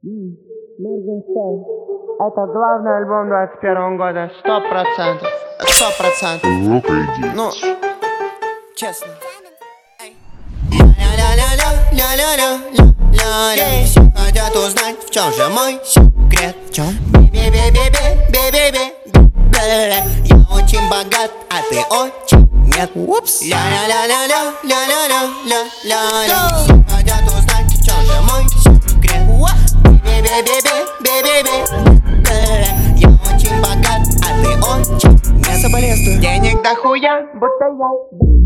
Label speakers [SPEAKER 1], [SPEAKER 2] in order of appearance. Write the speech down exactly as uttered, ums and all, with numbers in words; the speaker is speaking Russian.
[SPEAKER 1] Это главный альбом двадцать первого года, сто процентов, сто процентов. Ну, честно. Все хотят узнать, в чем же мой секрет. В чем? Я очень богат, а ты очень нет. Упс. Ля-ля-ля-ля-ля-ля-ля-ля-ля. Все хотят узнать, в чем же мой секрет. Я очень богат, а ты очень нет. Соболезную. Денег дохуя, будто я